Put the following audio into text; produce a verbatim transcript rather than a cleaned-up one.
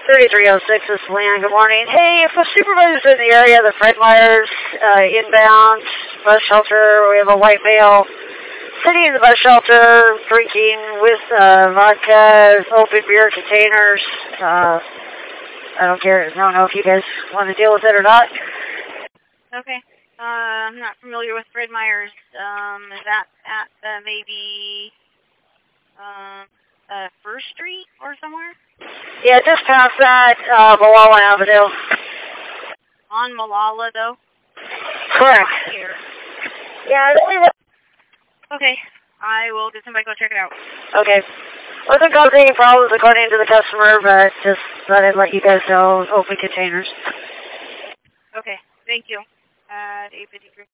thirty-three oh six is Lynn. Good morning. Hey, if a supervisor's in the area, the Fred Meyers uh, inbound bus shelter, we have a white male sitting in the bus shelter drinking with uh, vodka, open beer containers. Uh, I don't care. I don't know if you guys want to deal with it or not. Okay. Uh, I'm not familiar with Fred Meyers. Um, is that at uh, maybe um, uh, First Street or somewhere? Yeah, just past that, uh, Malala Avenue. On Malala, though? Correct. Here. Yeah. Okay. I will get somebody to go check it out. Okay. Wasn't causing any problems according to the customer, but just thought I'd let you guys know, open containers. Okay. Thank you. At eight fifty-three.